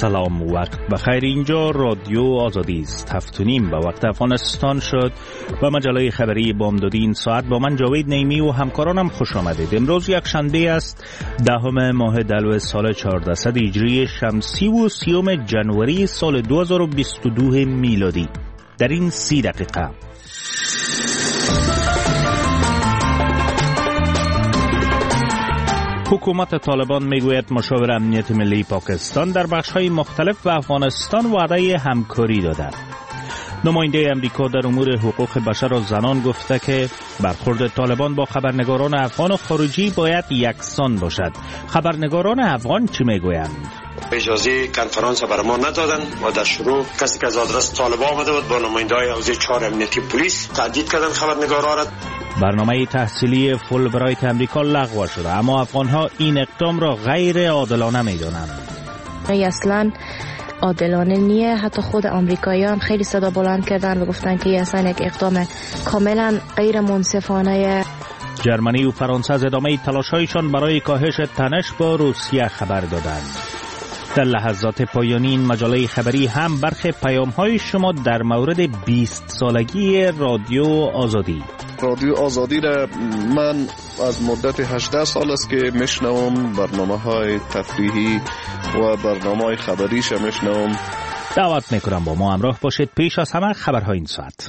سلام، وقت بخیر. اینجا رادیو آزادی است. 7:30 به وقت افغانستان شد و مجله خبری بامدادی این ساعت با من جاوید نیمی و همکارانم خوش آمدید. امروز یک شنبه است، 10 ماه دلو سال 1400 هجری شمسی و 30 جنوری سال 2022 میلادی. در این 30 دقیقه حکومت طالبان میگوید مشاور امنیت ملی پاکستان در بخش‌های مختلف به افغانستان وعده همکاری داده. نماینده امریکا در امور حقوق بشر و زنان گفته که برخورد طالبان با خبرنگاران افغان و خارجی باید یکسان باشد. خبرنگاران افغان چی میگویند؟ اجازه کنفرانس برای ما ندادن و در شروع کسی که از آدرس طالبان آمده بود با نماینده‌های حوزه 4 امنیتی پلیس تهدید کردن خبرنگارا را. برنامه تحصیلی فولبرایت امریکا لغو شده، اما افغان‌ها این اقدام را غیر عادلانه می‌دانند. اصلاً عادلانه نیه. حتی خود آمریکایی‌ها هم خیلی صدا بلند کردن و گفتن که اصلا یک اقدام کاملا غیر منصفانه. جرمنی و فرانسه از ادامه تلاش‌هایشان برای کاهش تنش با روسیه خبر دادند. در لحظات پایانی این مجله خبری هم برخی پیام‌های شما در مورد 20 سالگی رادیو آزادی. رادیو آزادی را من از مدت 18 سال است که میشنوم. برنامه‌های تفریحی و برنامه‌های خبریش میشنوم. دعوت میکنم با ما همراه باشید. پیش از همه خبرهای این ساعت.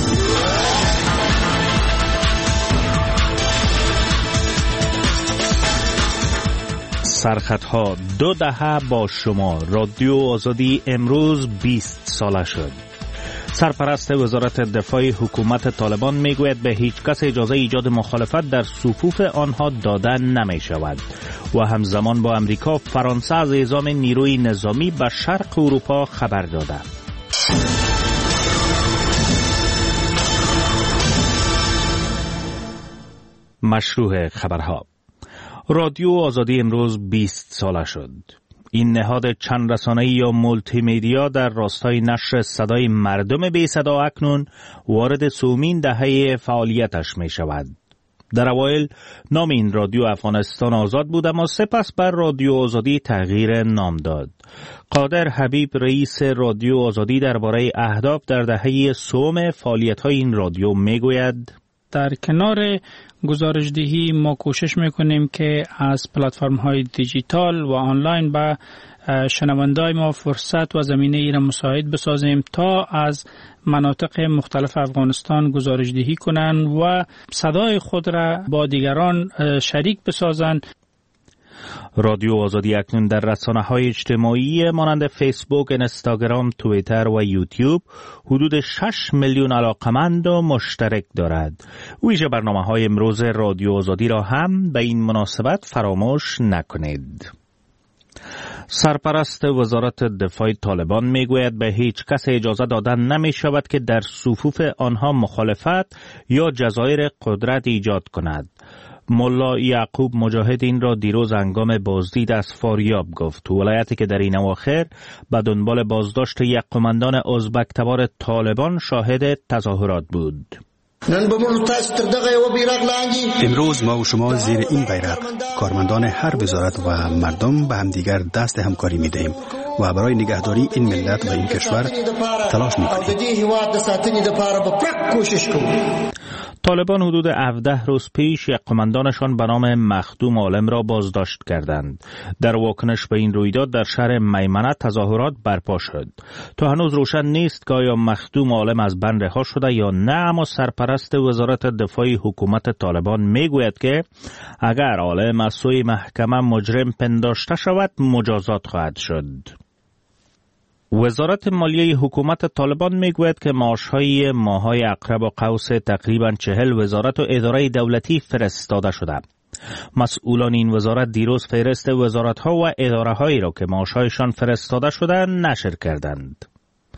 سرخطها 2 دهه با شما. رادیو آزادی امروز 20 ساله شد. سرپرست وزارت دفاع حکومت طالبان میگوید به هیچ کس اجازه ایجاد مخالفت در صفوف آنها داده نمی شود و همزمان با امریکا فرانسه از اعزام نیروی نظامی به شرق اروپا خبر داده. مشروع خبرها. رادیو آزادی امروز 20 ساله شد. این نهاد چند رسانه‌ای یا مولتی میدیا در راستای نشر صدای مردم بی صدا اکنون وارد 3مین دهه فعالیتش می شود. در اوایل نام این رادیو افغانستان آزاد بود، اما سپس بر رادیو آزادی تغییر نام داد. قادر حبیب رئیس رادیو آزادی درباره اهداف در دهه 3 فعالیت‌های این رادیو می گوید: در کنار گزارشدهی ما کوشش میکنیم که از پلتفرم‌های دیجیتال و آنلاین به شنونده‌های ما فرصت و زمینه ای را مساعد بسازیم تا از مناطق مختلف افغانستان گزارشدهی کنند و صدای خود را با دیگران شریک بسازند. رادیو آزادی اکنون در رسانه‌های اجتماعی مانند فیسبوک، اینستاگرام، توییتر و یوتیوب حدود 6 میلیون علاقمند و مشترک دارد. ویژه برنامه‌های امروز رادیو آزادی را هم به این مناسبت فراموش نکنید. سرپرست وزارت دفاع طالبان میگوید به هیچ کس اجازه داده نمی شود که در صفوف آنها مخالفت یا جزایر قدرت ایجاد کند. ملا یعقوب مجاهد این را دیروز هنگام بازدید از فاریاب گفت، ولایتی که در این اواخر به دنبال بازداشت یک قماندان ازبک تبار طالبان شاهد تظاهرات بود. امروز ما و شما زیر این بیرق کارمندان هر وزارت و مردم به همدیگر دست همکاری می دهیم و برای نگهداری این ملت و این کشور تلاش می کنیم. طالبان حدود 17 روز پیش یک قماندانشان به نام مخدوم عالم را بازداشت کردند. در واکنش به این رویداد در شهر میمنه تظاهرات برپا شد. تا هنوز روشن نیست که آیا مخدوم عالم از بند رها شده یا نه، اما سرپرست وزارت دفاع حکومت طالبان میگوید که اگر عالم از سوی محکمه مجرم پنداشته شود مجازات خواهد شد. وزارت مالیه حکومت طالبان میگوید که معاشهای ماهای عقرب و قوس تقریباً 40 وزارت و اداره دولتی فرستاده شده. مسئولان این وزارت دیروز فهرست وزارت‌ها و اداره‌هایی را که معاشهایشان فرستاده شده نشر کردند.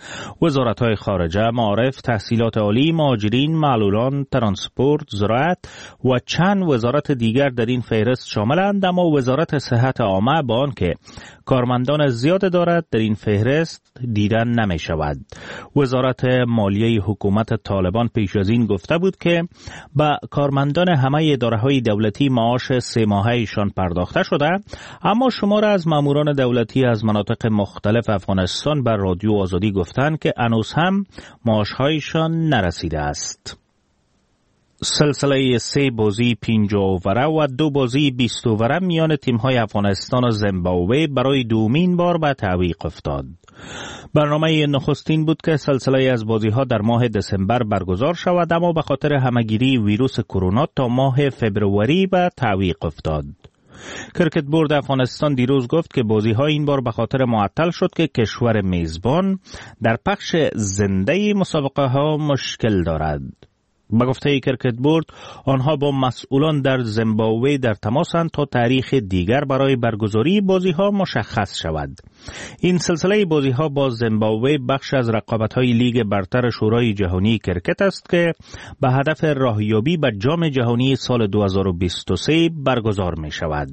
وزارت‌های خارجه، معارف، تحصیلات عالی، مهاجرین، معلولان، ترانسپورت، زراعت و چند وزارت دیگر در این فهرست شاملند، اما وزارت صحت عامه با آنکه کارمندان زیاد دارد در این فهرست دیدن نمی شود. وزارت مالیه حکومت طالبان پیش از این گفته بود که به کارمندان همه اداره‌های دولتی معاش 3 ماهه‌شان پرداخته شده، اما شمار از ماموران دولتی از مناطق مختلف افغانستان بر رادیو آزادی گفتند که هنوز هم معاشهایشان نرسیده است. سلسله 3 بازی 50 اووره و 2 بازی 20 اووره میان تیم‌های افغانستان و زیمبابوه برای دومین بار به تعویق افتاد. برنامه نخستین بود که سلسله از بازی‌ها در ماه دسامبر برگزار شود، اما به خاطر همه‌گیری ویروس کرونا تا ماه فبروری به تعویق افتاد. کرکت بورد افغانستان دیروز گفت که بازی‌ها این بار به خاطر معطل شد که کشور میزبان در پخش زنده مسابقه‌ها مشکل دارد. به گفته کرکت بورد، آنها با مسئولان در زیمبابوه در تماسند تا تاریخ دیگر برای برگزاری بازی‌ها مشخص شود. این سلسله بازی‌ها با زیمبابوه بخش از رقابت‌های لیگ برتر شورای جهانی کرکت است که به هدف راهیابی به جام جهانی سال 2023 برگزار می‌شود.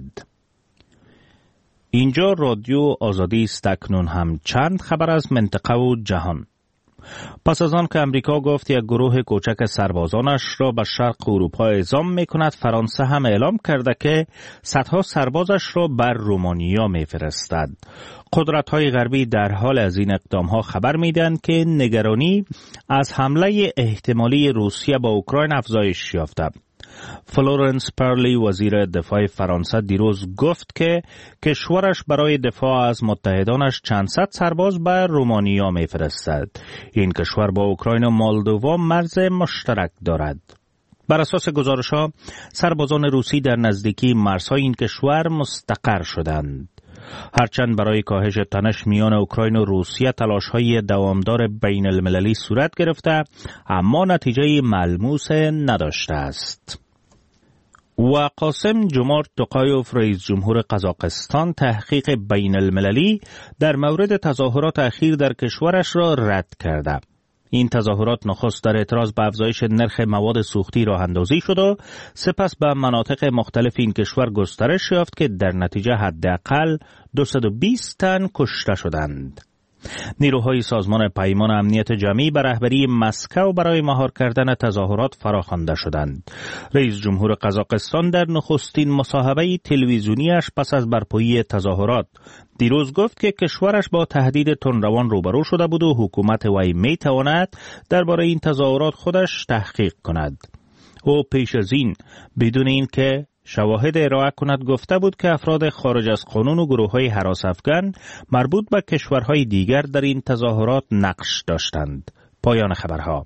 اینجا رادیو آزادی است. اکنون هم چند خبر از منطقه و جهان. پس از آن که امریکا گفت یک گروه کوچک سربازانش را به شرق اروپا اعزام می‌کند، فرانسه هم اعلام کرده که صدها سربازش را بر رومانیا می‌فرستد. قدرت‌های غربی در حال از این اقدام‌ها خبر می‌دهند که نگرانی از حمله احتمالی روسیه با اوکراین افزایش یافته. فلورنس پارلی وزیر دفاع فرانسه دیروز گفت که کشورش برای دفاع از متحدانش چند صد سرباز به رومانیا می‌فرستد. این کشور با اوکراین و مولدووا مرز مشترک دارد. بر اساس گزارش‌ها، سربازان روسی در نزدیکی مرزهای این کشور مستقر شدند. هرچند برای کاهش تنش میان اوکراین و روسیه تلاش‌های دوامدار بین المللی صورت گرفته، اما نتیجه ملموس نداشته است. و قاسم جمارت توقایوف رئیس جمهور قزاقستان تحقیق بین المللی در مورد تظاهرات اخیر در کشورش را رد کرده. این تظاهرات نخست در اعتراض به افزایش نرخ مواد سوختی راه اندازی شد و سپس به مناطق مختلف این کشور گسترش یافت که در نتیجه حداقل 220 تن کشته شدند. نیروهای سازمان پیمان امنیت جمعی به رهبری مسکو برای مهار کردن تظاهرات فراخوانده شدند. رئیس جمهور قزاقستان در نخستین مصاحبه تلویزیونیش پس از برپایی تظاهرات دیروز گفت که کشورش با تهدید تندروان روبرو شده بود و حکومت وی میتواند درباره این تظاهرات خودش تحقیق کند. او پیش از این بدون اینکه شواهد ارائه کند گفته بود که افراد خارج از قانون و گروه‌های هراس افغان مربوط به کشورهای دیگر در این تظاهرات نقش داشتند. پایان خبرها.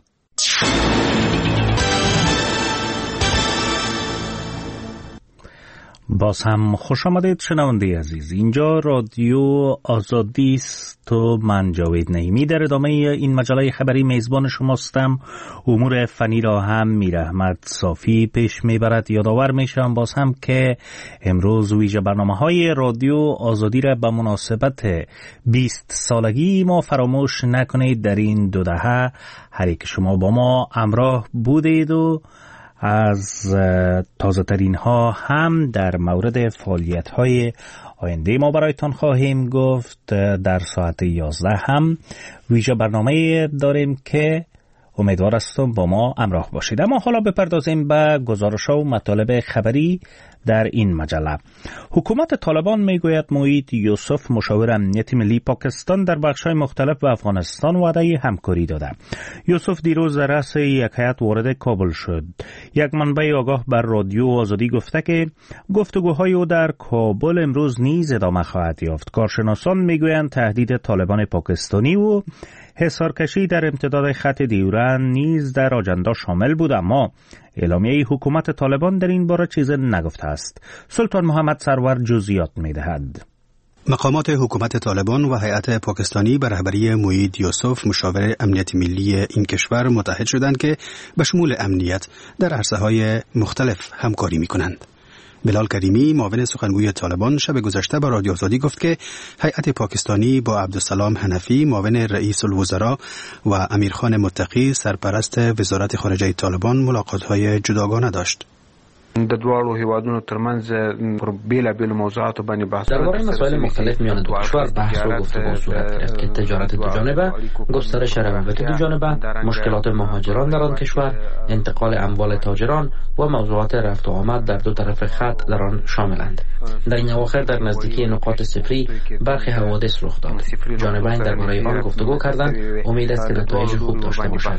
باز هم خوش آمدید شنونده عزیز. اینجا رادیو آزادی است و من جاوید نعیمی در ادامه این مجله خبری میزبان شماستم. امور فنی را هم میر احمد صافی پیش میبرد. یادآور میشم باز هم که امروز ویژه برنامه‌های رادیو آزادی را به مناسبت 20 سالگی ما فراموش نکنید. در این 2 دهه هر یک شما با ما همراه بودید و از تازه ترین ها هم در مورد فعالیت های آینده ما برایتان خواهیم گفت. در ساعت 11 هم ویژه برنامه داریم که امیدوار هستم با ما همراه باشید. اما حالا بپردازیم به گزارش ها و مطالب خبری در این مجله. حکومت طالبان میگوید موید یوسف مشاور امنیت ملی پاکستان در بخش‌های مختلف به افغانستان وعده همکاری داده. یوسف دیروز در رأس یک هیئت وارد کابل شد. یک منبع آگاه بر رادیو آزادی گفته که گفتگوهای او در کابل امروز نیز ادامه خواهد یافت. کارشناسان میگویند تهدید طالبان پاکستانی و حصارکشی در امتداد خط دیورند نیز در آجندا شامل بود، اما اعلامیه حکومت طالبان در این باره چیز نگفته است. سلطان محمد سرور جزئیات می‌دهد. مقامات حکومت طالبان و هیئت پاکستانی به رهبری موید یوسف مشاور امنیت ملی این کشور متحد شدند که به شمول امنیت در عرصه‌های مختلف همکاری می‌کنند. بلال کریمی معاون سخنگوی طالبان شب گذشته با رادیو آزادی گفت که هیئت پاکستانی با عبدالسلام حنفی معاون رئیس الوزراء و امیرخان متقی سرپرست وزارت خارجه طالبان ملاقات‌های جداگانه داشت. د دواړو هیوادونو ترمنځ پر بیلابیل موضوعاتو باندې بحث درباره مسائل مختلف میان دو کشور بحث و گفتگو صورت گرفت که تجارت دوجانبه، گسترش روابط دوجانبه، مشکلات مهاجران در آن کشور، انتقال اموال تاجران و موضوعات رفت و آمد در دو طرف خط در آن شاملند. در این اواخر در نزدیکی نقاط صفری برخی حوادث رخ داد. جانبین درباره آن گفتگو کردند. امید است که نتایج خوب داشته باشد.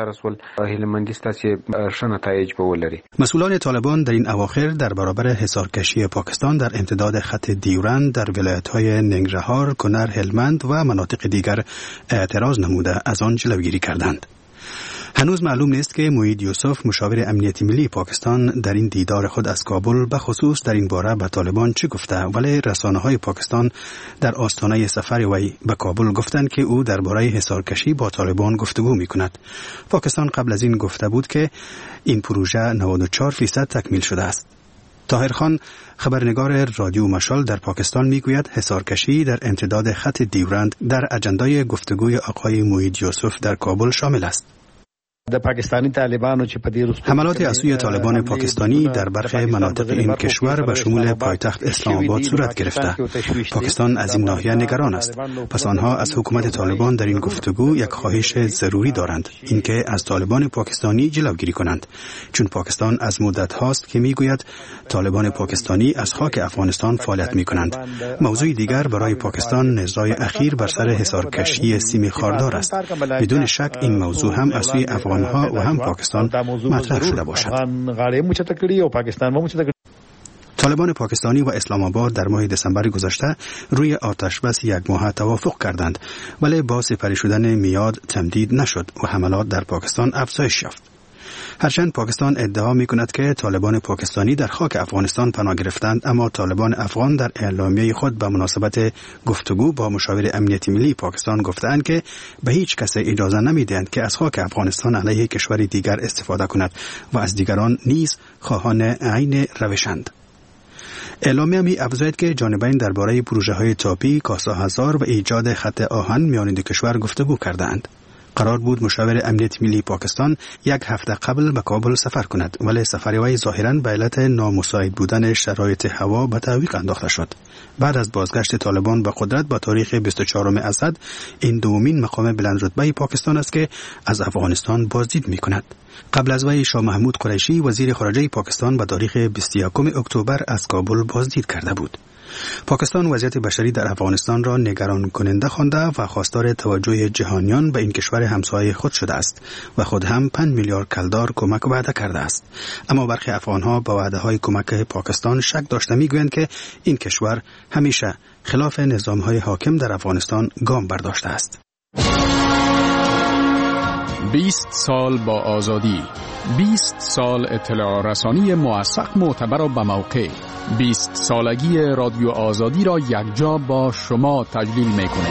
مسئولان طالبان در این اواخر در برابر حصارکشی پاکستان در امتداد خط دیورند در ولایت‌های ننگرهار، کنر، هلمند و مناطق دیگر اعتراض نموده از آن جلوگیری کردند. هنوز معلوم نیست که موحید یوسف مشاور امنیتی ملی پاکستان در این دیدار خود از کابل به خصوص در این باره به طالبان چه گفته، ولی رسانه‌های پاکستان در آستانه سفر وی به کابل گفتند که او درباره حصارکشی با طالبان گفتگو می‌کند. پاکستان قبل از این گفته بود که این پروژه 94% تکمیل شده است. طاهر خان خبرنگار رادیو مشال در پاکستان میگوید حصارکشی در امتداد خط دیورند در اجندای گفتگوی آقای موحید یوسف در کابل شامل است. حملات از سوی طالبان پاکستانی در برخی مناطق این کشور به شمول پایتخت اسلام آباد صورت گرفته. پاکستان از این ناحیه نگران است. پس آنها از حکومت طالبان در این گفتگو یک خواهش ضروری دارند، اینکه از طالبان پاکستانی جلوگیری کنند، چون پاکستان از مدت هاست که میگوید طالبان پاکستانی از خاک افغانستان فعالیت میکنند. موضوع دیگر برای پاکستان نزاع اخیر بر سر حصارکشی سیم خاردار است. بدون شک این موضوع هم از سوی افغانها و هم پاکستان مطرح شده باشد. طالبان پاکستانی و اسلام آباد در ماه دسامبر گذشته روی آتش بس یک ماه توافق کردند، ولی با سپری شدن میعاد تمدید نشد و حملات در پاکستان افزایش یافت. هرچند پاکستان ادعا می‌کند که طالبان پاکستانی در خاک افغانستان پناه گرفتند، اما طالبان افغان در اعلامیه خود به مناسبت گفتگو با مشاور امنیتی ملی پاکستان گفتند که به هیچ کس اجازه نمی‌دهند که از خاک افغانستان علیه کشور دیگر استفاده کند و از دیگران نیز خواهان عین روشند. اعلامیه می افزاید که جانبین درباره پروژه‌های تاپی، کاسا هزار و ایجاد خط آهن میان دو کشور گفتگو کردند. قرار بود مشاور امنیت ملی پاکستان یک هفته قبل به کابل سفر کند، ولی سفر وی ظاهراً به علت نامساعد بودن شرایط هوا به تعویق انداخته شد. بعد از بازگشت طالبان به قدرت با تاریخ 24 اسد، این دومین مقام بلندرتبه پاکستان است که از افغانستان بازدید می‌کند. قبل از وی شاه محمود قریشی وزیر خارجه پاکستان به تاریخ 21 اکتبر از کابل بازدید کرده بود. پاکستان وضعیت بشری در افغانستان را نگران کننده خوانده و خواستار توجه جهانیان به این کشور همسایه خود شده است و خود هم 5 میلیارد کلدار کمک وعده کرده است. اما برخی افغانها با وعده‌های کمک پاکستان شک داشته می‌گویند که این کشور همیشه خلاف نظام‌های حاکم در افغانستان گام برداشته است. 20 سال با آزادی، 20 سال اطلاع رسانی موثق، معتبر و به موقع. 20 سالگی رادیو آزادی را یکجا با شما تجلیل می‌کنه.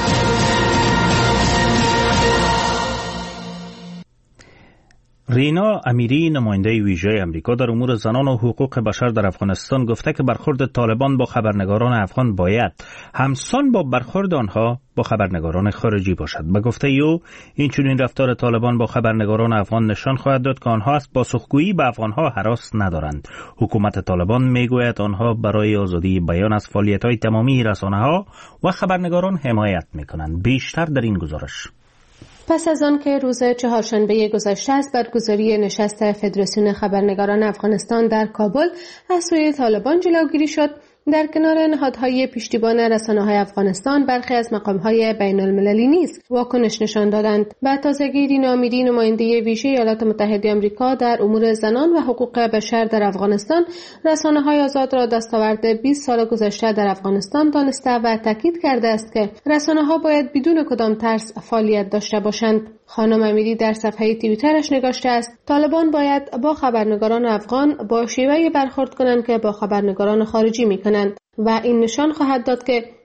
رینا امیری نماینده ویژه امریکا در امور زنان و حقوق بشر در افغانستان گفته که برخورد طالبان با خبرنگاران افغان باید همسان با برخورد آنها با خبرنگاران خارجی باشد. به گفته او این چنین رفتار طالبان با خبرنگاران افغان نشان خواهد داد که آنها از پاسخگویی به افغانها هراس ندارند. حکومت طالبان میگوید آنها برای آزادی بیان از فعالیت‌های تمامی رسانه‌ها و خبرنگاران حمایت می‌کنند. بیشتر در این گزارش. پس از آن که روز چهارشنبه گذشته از برگزاری نشست فدراسیون خبرنگاران افغانستان در کابل از سوی طالبان جلوگیری شد، در کنار نهادهای پشتیبان رسانه‌های افغانستان برخی از مقام‌های بین‌المللی نیز واکنش نشان دادند. به تازگی رینا امیری نماینده ویژه ایالات متحده آمریکا در امور زنان و حقوق بشر در افغانستان رسانه‌های آزاد را دستاورد 20 سال گذشته در افغانستان دانسته و تاکید کرده است که رسانه‌ها باید بدون کدام ترس فعالیت داشته باشند. خانم امیری در صفحه توییترش نگاشته است طالبان باید با خبرنگاران افغان با شیوهی برخورد کنند که با خبرنگاران خارجی می‌کنند و این نشان خواهد داد که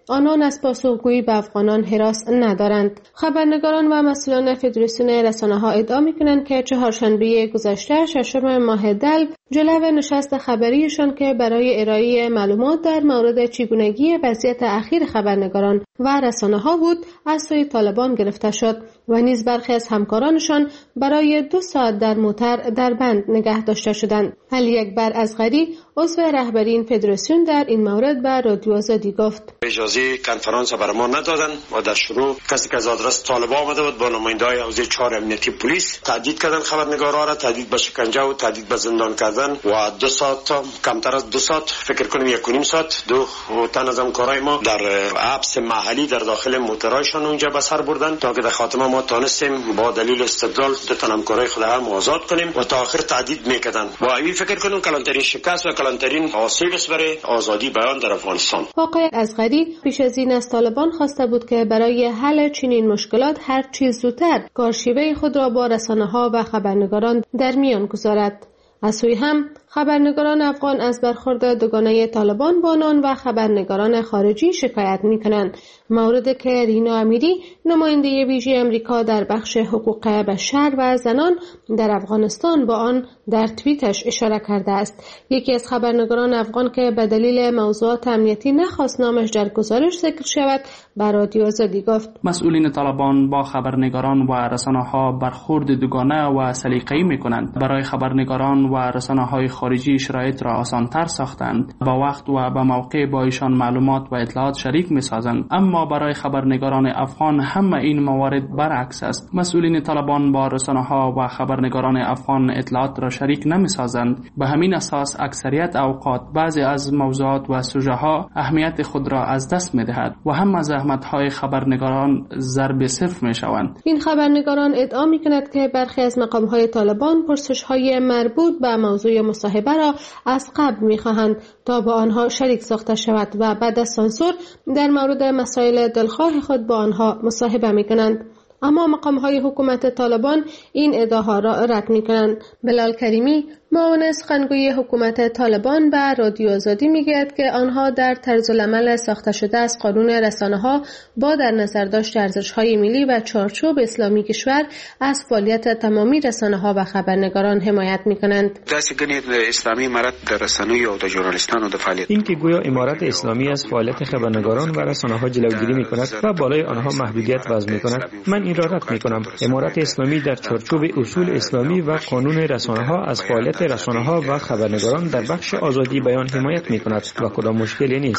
آنان از پاسخگویی به افغانان هراس ندارند. خبرنگاران و مسئولان فدراسیون رسانه‌ها ادعا می‌کنند که چهارشنبه گذشته 6 ماه دلو جلو نشست خبریشان که برای ارائه معلومات در مورد چگونگی وضعیت اخیر خبرنگاران و رسانه‌ها بود از سوی طالبان گرفته شد و نیز برخی از همکارانشان برای 2 ساعت در موتر در بند نگه داشته شدند. علی اکبر اصغری عضو رهبری این فدراسیون در این مورد به رادیو آزادی گفت: اجازه کنفرانس برای ما ندادن و در شروع کسی که از آدرس طالبان آمده بود با نماینده‌های حوزه 4 امنیتی پلیس تهدید کردن خبرنگارا را، تهدید به شکنجه و تهدید به زندان کردن و 2 ساعت کمتر از 2 ساعت فکر کنم 1.5 ساعت 2 تن از همکارای ما در حبس محلی در داخل موترایشان اونجا به سر بردن تا که در خاتمه ما تونستیم با دلیل استدلال 2 تن همکارای خود هم آزاد کنیم و تا آخر تهدید میکردن و این فکر کنم کلانترین شکست و کلانترین آسیب است برای آزادی بیان در افغانستان. آقای اصغری پیش از این از طالبان خواسته بود که برای حل چنین مشکلات هر چیز زودتر کارشیوه خود را با رسانه‌ها و خبرنگاران در میان گذارد. از سوی هم خبرنگاران افغان از برخورد دوگانه طالبان با آنان و خبرنگاران خارجی شکایت می‌کنند، موردی که رینا امیری نماینده ویژه امریکا در بخش حقوق بشر و زنان در افغانستان با آن در توییتش اشاره کرده است. یکی از خبرنگاران افغان که به دلیل موضوعات امنیتی نخواست نامش در گزارش ذکر شود به رادیو آزادی گفت: مسئولین طالبان با خبرنگاران و رسانه‌ها برخورد دوگانه و سلیقه‌ای می‌کنند. برای خبرنگاران و رسانه‌های خارجی شرایط را آسان‌تر ساختند. با وقت و به موقع با ایشان معلومات و اطلاعات شریک می‌سازند. اما برای خبرنگاران افغان همه این موارد برعکس است. مسئولین طالبان با رسانه‌ها و خبرنگاران افغان اطلاعات را شریک نمی‌سازند. به همین اساس اکثریت اوقات بعضی از موضوعات و سوژه‌ها اهمیت خود را از دست می‌دهد و هم زحمت‌های خبرنگاران ضرب صفر می‌شوند. این خبرنگاران ادعا می‌کنند که برخی از مقام‌های طالبان پرسش‌های مربوط به موضوع مصاحبه را از قبل می‌خواهند تا با آنها شریک ساخته شود و بعد از سانسور در مورد مسائل دلخواه خود با آنها مصاحبه می‌کنند. اما مقام‌های حکومت طالبان این ادعاها را رد می‌کنند. بلال کریمی معاون سخنگوی حکومت طالبان به رادیو آزادی میگوید که آنها در طرزالعمل ساخته شده از قانون رسانه‌ها با در نظر داشت ارزش‌های ملی و چارچوب اسلامی کشور از فعالیت تمامی رسانه‌ها و خبرنگاران حمایت می‌کنند. داسې ګڼي اسلامي امارت د رسنیو او د ژورنالیستانو د فعالیت این که گویا امارت اسلامی از فعالیت خبرنگاران و رسانه‌ها جلوگیری می‌کند و بالای آنها محدودیت وضع می‌کند، من این را رد می‌کنم. امارت اسلامی در چارچوب اصول اسلامی و قانون رسانه‌ها از فعالیت رسانه‌ها و خبرنگاران در بخش آزادی بیان حمایت می‌کند و کدام مشکلی نیست.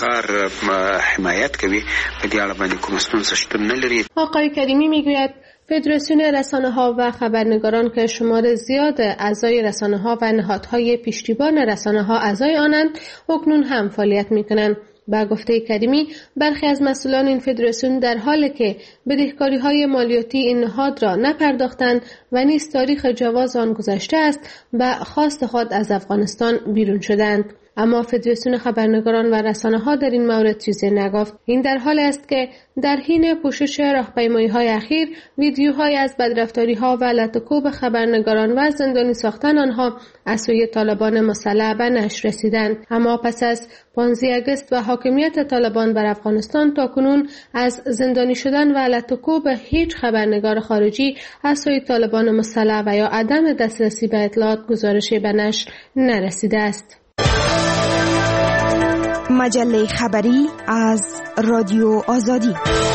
حمایت کوي په دې اړه باندې کوم ستونزه شتون نه لري. آقای کریمی میگوید فدراسیون رسانه‌ها و خبرنگاران که شمار زیاد اعضای رسانه‌ها و نهادهای پشتیبان رسانه‌ها اعضای آنند اکنون هم فعالیت می‌کنند. با گفته کریمی برخی از مسئولان این فدراسیون در حالی که بدهکاری‌های مالیاتی این نهاد را نپرداختند و نیز تاریخ جواز آن گذشته است به خواست خود از افغانستان بیرون شدند. اما فدراسیون خبرنگاران و رسانه‌ها در این مورد چیزی نگفت. این در حالی است که در حین پوشش راهپیمایی‌های اخیر ویدیوهای از بدرفتاری‌ها و لطکوب خبرنگاران و زندانی ساختن آنها از سوی طالبان مسلح به نشر رسیدند. اما پس از 15 آگوست و حاکمیت طالبان بر افغانستان تاکنون از زندانی شدن و لطکوب هیچ خبرنگار خارجی از سوی طالبان مسلح و یا عدم دسترسی به اطلاعات گزارشی به نشر نرسیده است. مجله خبری از رادیو آزادی.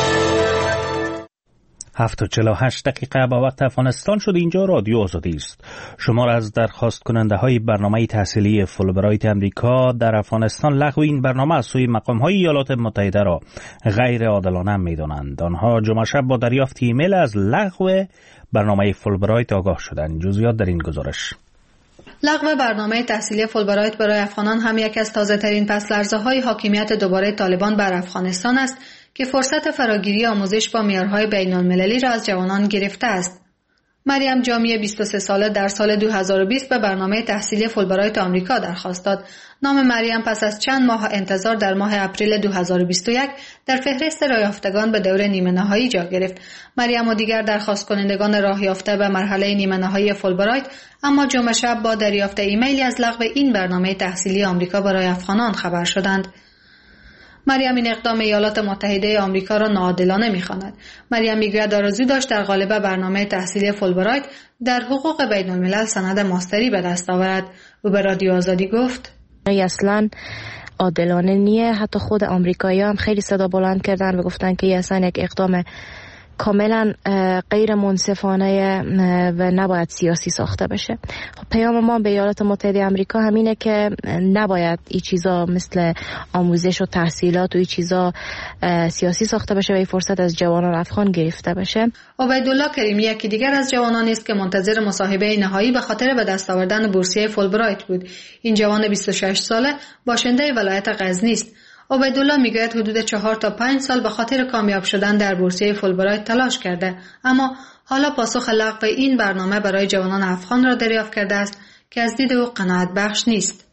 7:48 با وقت افغانستان شد. اینجا رادیو آزادی است. شما را از درخواست کننده های برنامه تحصیلی فولبرایت امریکا در افغانستان لغو این برنامه از سوی مقام های ایالات متحده را غیر عادلانه می دانند. آنها جمعه شب با دریافت ایمیل از لغو برنامه فولبرایت آگاه شدند. جزئیات در این گزارش. لغو برنامه تحصیلی فولبرایت برای افغانان هم یک از تازه‌ترین پس‌لرزه‌های حاکمیت دوباره طالبان بر افغانستان است که فرصت فراگیری آموزش با معیارهای بین‌المللی را از جوانان گرفته است. مریم جامی 23 ساله در سال 2020 به برنامه تحصیلی فولبرایت آمریکا درخواست داد. نام مریم پس از چند ماه انتظار در ماه اپریل 2021 در فهرست راهیافتگان به دور نیمه نهایی جا گرفت. مریم و دیگر درخواست کنندگان راهیافته به مرحله نیمه نهایی فولبرایت اما جمعه شب با دریافت ایمیلی از لغو این برنامه تحصیلی آمریکا برای افغانان خبر شدند. مریم این اقدام ایالات متحده آمریکا را ناعادلانه می‌خواند. مریم میگوید آرزو داشت در قالب برنامه تحصیلی فولبرایت در حقوق بین الملل سند ماستری به دست آورد. او به رادیو آزادی گفت: اصلاً عادلانه نیه. حتی خود آمریکایی‌ها هم خیلی صدا بلند کردن و گفتن که اصلا یک اقدام کاملا غیر منصفانه و نباید سیاسی ساخته بشه. پیام ما به ایالات متحده آمریکا همینه که نباید این چیزا مثل آموزش و تحصیلات و این چیزا سیاسی ساخته بشه و این فرصت از جوانان افغان گرفته بشه. عبیدالله کریمی یکی دیگر از جوانانی است که منتظر مصاحبه نهایی به خاطر به دست آوردن بورسیه فولبرایت بود. این جوان 26 ساله باشنده ولایت غزنی است. عبیدالله میگوید حدود 4 تا 5 سال به خاطر کامیاب شدن در بورسیه فولبرایت تلاش کرده، اما حالا پاسخ لغو این برنامه برای جوانان افغان را دریافت کرده است که از دید او قناعت بخش نیست.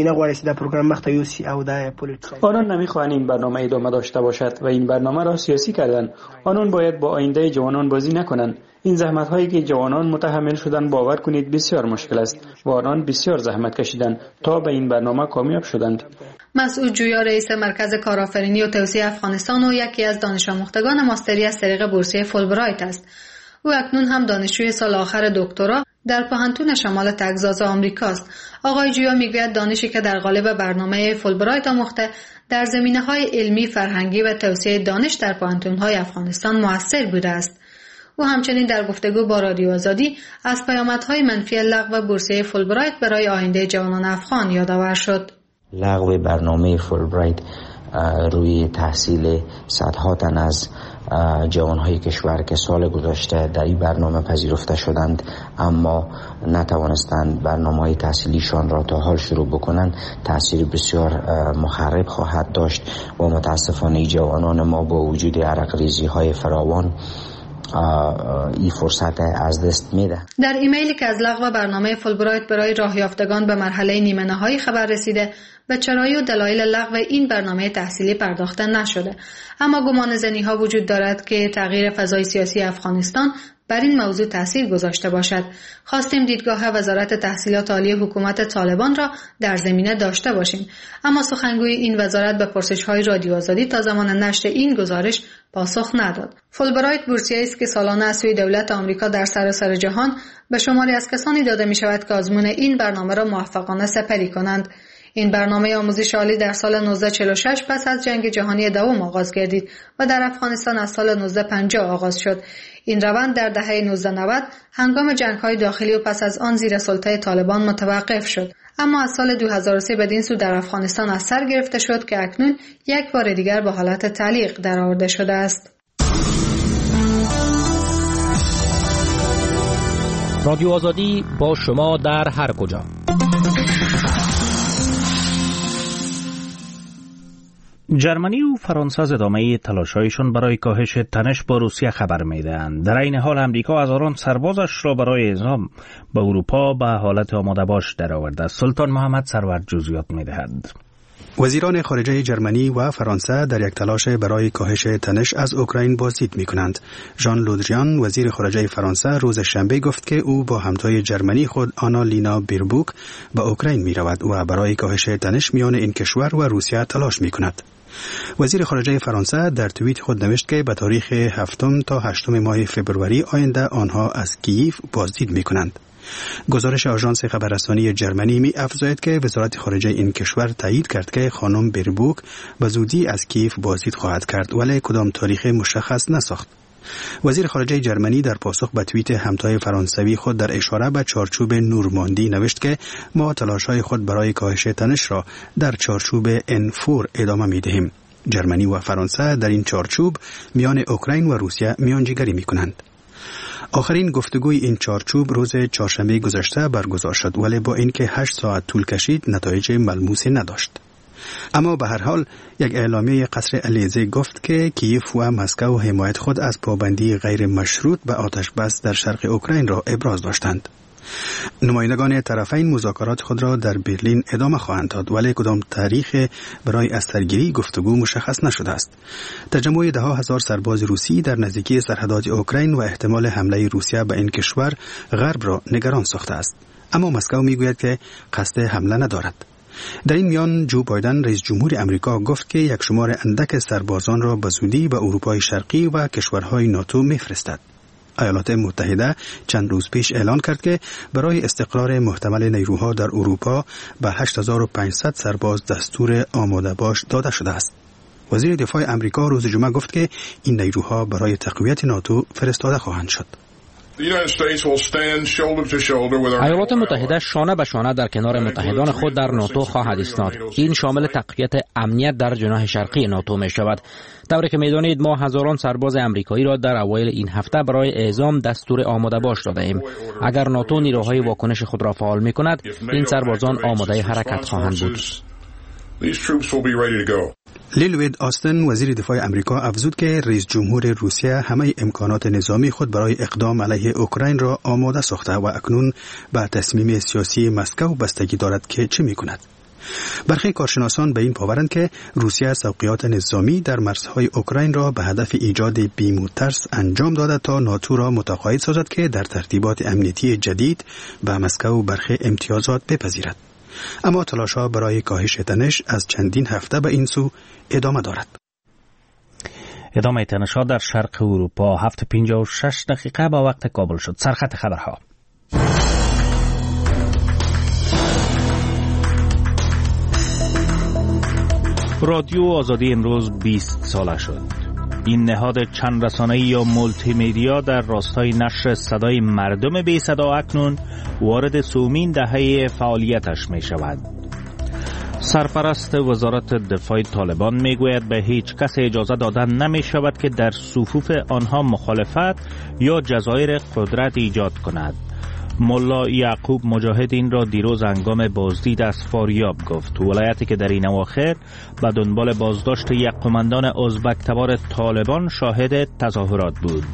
آنان نمیخواهند این برنامه ادامه داشته باشد و این برنامه را سیاسی کردند. آنان باید با آینده جوانان بازی نکنند. این زحمت هایی که جوانان متحمل شدند باور کنید بسیار مشکل است و آنان بسیار زحمت کشیدند تا به این برنامه کامیاب شدند. مسعود جویا رئیس مرکز کارآفرینی و توسعه افغانستان و یکی از دانش آموختگان ماستری از طریق بورسیه فولبرایت است. او اکنون هم دانشجوی سال آخر دکترا در پوهنتون شمال تگزاس آمریکاست. آقای جویا میگوید دانشی که در قالب برنامه فولبرایت آموخته در زمینه‌های علمی، فرهنگی و توسعه دانش در پوهنتون‌های افغانستان موثر بوده است. او همچنین در گفتگو با رادیو آزادی از پیامدهای منفی لغو بورسیه فولبرایت برای آینده جوانان افغان یادآور شد. لغو برنامه فولبرایت روی تحصیل صدها تن از جوانهای کشور که سال گذشته در این برنامه پذیرفته شدند اما نتوانستند برنامه‌های تحصیلیشان را تا حال شروع بکنند تأثیر بسیار مخرب خواهد داشت و متاسفانه جوانان ما با وجود عرق ریزی های فراوان این فرصت از دست میده. در ایمیلی که از لغو برنامه فولبرایت برای راه یافتگان به مرحله نیمه نهایی خبر رسیده، به چرایی و دلایل لغو این برنامه تحصیلی پرداخته نشده، اما گمانه‌زنی ها وجود دارد که تغییر فضای سیاسی افغانستان بر این موضوع تاثیر گذاشته باشد. خواستیم دیدگاه وزارت تحصیلات عالی حکومت طالبان را در زمینه داشته باشیم، اما سخنگوی این وزارت به پرسش‌های رادیو آزادی تا زمان نشر این گزارش پاسخ نداد. فولبرایت بورسیه است که سالانه از سوی دولت آمریکا در سراسر جهان به شماری از کسانی داده می شود که آزمون این برنامه را موفقانه سپری کنند. این برنامه آموزش عالی در سال 1946 پس از جنگ جهانی دوم آغاز گردید و در افغانستان از سال 1950 آغاز شد. این روند در دهه 1990 هنگام جنگ‌های داخلی و پس از آن زیر سلطه طالبان متوقف شد، اما از سال 2003 بدین سو در افغانستان از سر گرفته شد که اکنون یک بار دیگر به حالت تعلیق درآورده شده است. رادیو آزادی با شما در هر کجا. جرمنی و فرانسه از ادامه تلاش‌هایشان برای کاهش تنش با روسیه خبر می‌دهند. در این حال امریکا هزاران سربازش را برای اعزام به اروپا به حالت آماده باش درآورده است. سلطان محمد سرور جزئیات می‌دهد. وزیران خارجه جرمنی و فرانسه در یک تلاش برای کاهش تنش از اوکراین بازدید می‌کنند. ژان لودریان وزیر خارجه فرانسه روز شنبه گفت که او با همتای جرمنی خود آنالینا بیربوک به اوکراین می‌رود و برای کاهش تنش میان این کشور و روسیه تلاش می‌کند. وزیر خارجه فرانسه در توییت خود نوشت که به تاریخ 7 تا 8 ماه فوریه آینده آنها از کییف بازدید می‌کنند. گزارش آژانس خبررسانی جرمنی می افزاید که وزارت خارجه این کشور تایید کرد که خانم بیربوک به زودی از کیف بازدید خواهد کرد، ولی کدام تاریخ مشخص نساخت. وزیر خارجه جرمنی در پاسخ به توییت همتای فرانسوی خود در اشاره به چارچوب نورماندی نوشت که ما تلاش‌های خود برای کاهش تنش را در چارچوب N4 ادامه می‌دهیم. جرمنی و فرانسه در این چارچوب میان اوکراین و روسیه میانجیگری می‌کنند. آخرین گفتگوی این چارچوب روز چهارشنبه گذشته برگزار شد، ولی با اینکه 8 ساعت طول کشید نتایج ملموسی نداشت. اما به هر حال یک اعلامیه قصر الیزه گفت که کیف و مسکو حمایت خود از پابندی غیر مشروط به آتش بس در شرق اوکراین را ابراز داشتند. نمایندگان طرفین مذاکرات خود را در برلین ادامه خواهند داد، ولی کدام تاریخ برای از سرگیری گفتگو مشخص نشده است. تجمع 10,000 سرباز روسی در نزدیکی سرحدات اوکراین و احتمال حمله روسیه به این کشور غرب را نگران ساخته است، اما مسکو میگوید که قصد حمله ندارد. در این میان جو بایدن رئیس جمهور امریکا گفت که یک شمار اندک سربازان را به زودی به اروپای شرقی و کشورهای ناتو میفرستد. ایالات متحده چند روز پیش اعلان کرد که برای استقرار محتمل نیروها در اروپا به 8500 سرباز دستور آماده باش داده شده است. وزیر دفاع امریکا روز جمعه گفت که این نیروها برای تقویت ناتو فرستاده خواهند شد. ایالات متحده شانه به شانه در کنار متحدان خود در ناتو خواهد ایستاد. این شامل تقویت امنیت در جناح شرقی ناتو می شود. طوری که می‌دانید ما هزاران سرباز امریکایی را در اوایل این هفته برای اعزام دستور آماده باش داده ایم. اگر ناتو نیروهای واکنش خود را فعال می کند، این سربازان آماده حرکت خواهند بود. لیلوید آستن وزیر دفاع امریکا افزود که رئیس جمهور روسیه همه امکانات نظامی خود برای اقدام علیه اوکراین را آماده ساخته و اکنون به تصمیم سیاسی مسکو بستگی دارد که چه می‌کند. برخی کارشناسان به این باورند که روسیه سوقیات نظامی در مرزهای اوکراین را به هدف ایجاد بیم و ترس انجام داده تا ناتو را متقاعد سازد که در ترتیبات امنیتی جدید به مسکو برخی امتیازات بپذیرد. اما تلاش‌ها برای کاهش تنش از چندین هفته به این سو ادامه دارد. ادامه تنش‌ها در شرق اروپا 7:56 با وقت کابل شد. سرخط خبرها. رادیو آزادی امروز 20 ساله شد. این نهاد چند رسانه‌ای یا مولتی میدیا در راستای نشر صدای مردم بی صدا اکنون وارد سومین دهه فعالیتش می شود. سرپرست وزارت دفاع طالبان می گوید به هیچ کس اجازه دادن نمی شود که در صفوف آنها مخالفت یا جزایر قدرت ایجاد کند. ملا یعقوب مجاهد این را دیروز هنگام بازدید از فاریاب گفت، ولایتی که در این اواخر به دنبال بازداشت یک قماندان ازبک تبار طالبان شاهد تظاهرات بود.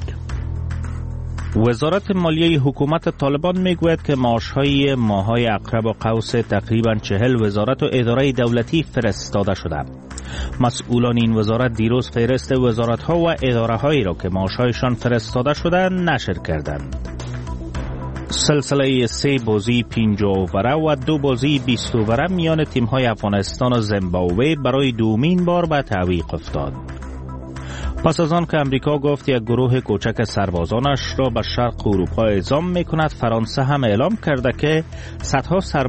وزارت مالیه حکومت طالبان میگوید که معاشهای ماهای عقرب و قوس تقریبا 40 وزارت و اداره دولتی فرستاده شده. مسئولان این وزارت دیروز فهرست وزارت‌ها و اداره‌هایی را که معاشهایشان فرستاده شده نشر کردند. سلسله 3 بازی 50 اووره و 2 بازی 20 اووره میان تیم‌های افغانستان و زیمبابوه برای دومین بار به تعویق افتاد. پس از آن که امریکا گفت یک گروه کوچک سربازانش را به شرق اروپا اعزام می‌کند، فرانسه هم اعلام کرده که صدها